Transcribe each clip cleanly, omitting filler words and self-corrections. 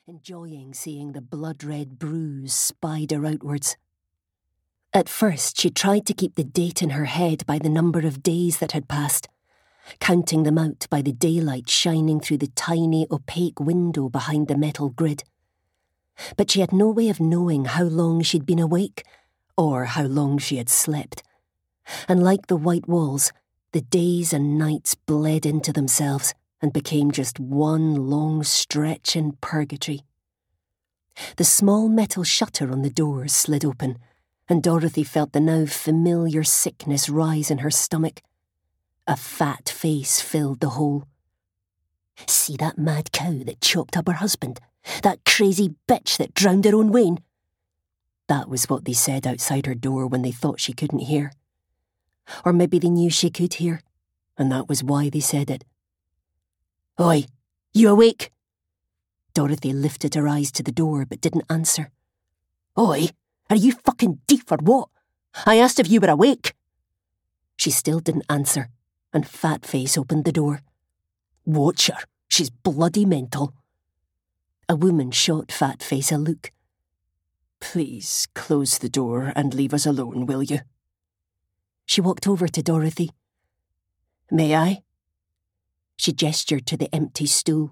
enjoying seeing the blood-red bruise spider outwards. At first, she tried to keep the date in her head by the number of days that had passed, counting them out by the daylight shining through the tiny, opaque window behind the metal grid. But she had no way of knowing how long she'd been awake, or how long she had slept. And like the white walls, the days and nights bled into themselves and became just one long stretch in purgatory. The small metal shutter on the doors slid open, and Dorothy felt the now familiar sickness rise in her stomach. A fat face filled the hole. "See that mad cow that chopped up her husband? That crazy bitch that drowned her own Wayne?" That was what they said outside her door when they thought she couldn't hear. Or maybe they knew she could hear, and that was why they said it. "Oi, you awake?" Dorothy lifted her eyes to the door but didn't answer. "Oi, are you fucking deaf or what? I asked if you were awake." She still didn't answer, and Fatface opened the door. "Watch her, she's bloody mental." A woman shot Fatface a look. "Please close the door and leave us alone, will you?" She walked over to Dorothy. "May I?" She gestured to the empty stool.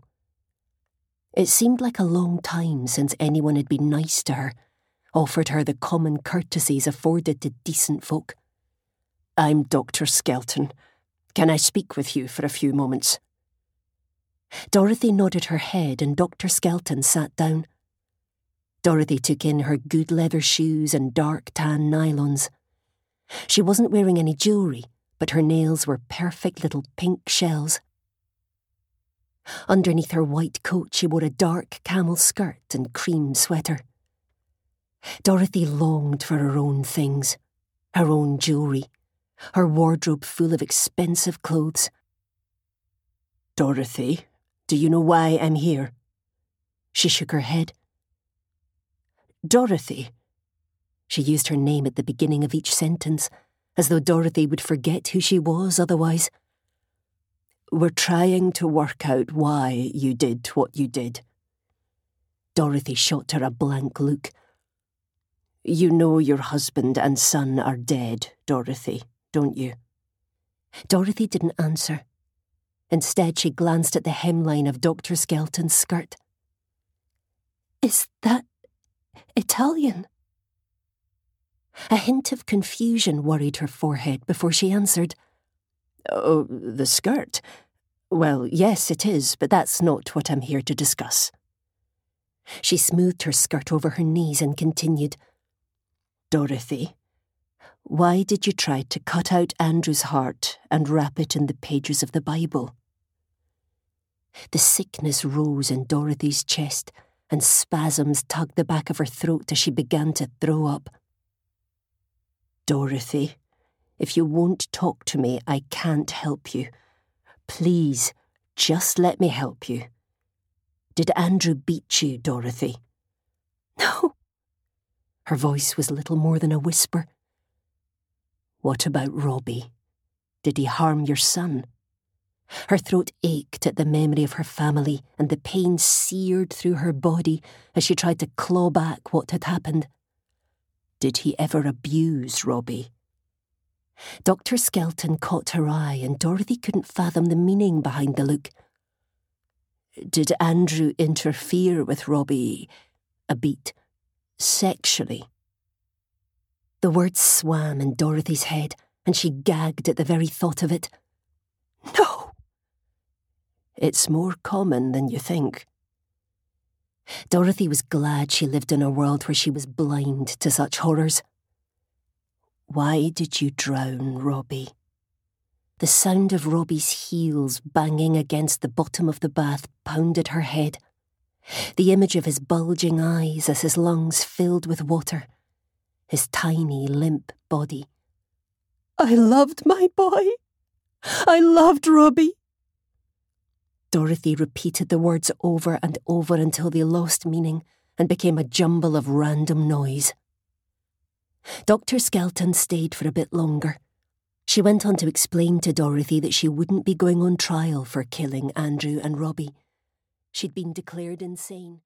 It seemed like a long time since anyone had been nice to her, offered her the common courtesies afforded to decent folk. "I'm Dr. Skelton. Can I speak with you for a few moments?" Dorothy nodded her head and Dr. Skelton sat down. Dorothy took in her good leather shoes and dark tan nylons. She wasn't wearing any jewellery, but her nails were perfect little pink shells. Underneath her white coat she wore a dark camel skirt and cream sweater. Dorothy longed for her own things, her own jewellery, her wardrobe full of expensive clothes. "Dorothy, do you know why I'm here?" She shook her head. "Dorothy." She used her name at the beginning of each sentence, as though Dorothy would forget who she was otherwise. "We're trying to work out why you did what you did." Dorothy shot her a blank look. "You know your husband and son are dead, Dorothy, don't you?" Dorothy didn't answer. Instead, she glanced at the hemline of Dr. Skelton's skirt. "Is that Italian?" A hint of confusion worried her forehead before she answered. "Oh, the skirt? Well, yes, it is, but that's not what I'm here to discuss." She smoothed her skirt over her knees and continued. "Dorothy, why did you try to cut out Andrew's heart and wrap it in the pages of the Bible?" The sickness rose in Dorothy's chest, and spasms tugged the back of her throat as she began to throw up. "Dorothy, if you won't talk to me, I can't help you. Please, just let me help you. Did Andrew beat you, Dorothy?" "No." Her voice was little more than a whisper. "What about Robbie? Did he harm your son?" Her throat ached at the memory of her family, and the pain seared through her body as she tried to claw back what had happened. "Did he ever abuse Robbie?" Dr. Skelton caught her eye, and Dorothy couldn't fathom the meaning behind the look. "Did Andrew interfere with Robbie a bit sexually?" The words swam in Dorothy's head, and she gagged at the very thought of it. "No." "It's more common than you think." Dorothy was glad she lived in a world where she was blind to such horrors. "Why did you drown Robbie?" The sound of Robbie's heels banging against the bottom of the bath pounded her head. The image of his bulging eyes as his lungs filled with water. His tiny, limp body. "I loved my boy. I loved Robbie." Dorothy repeated the words over and over until they lost meaning and became a jumble of random noise. Dr. Skelton stayed for a bit longer. She went on to explain to Dorothy that she wouldn't be going on trial for killing Andrew and Robbie. She'd been declared insane.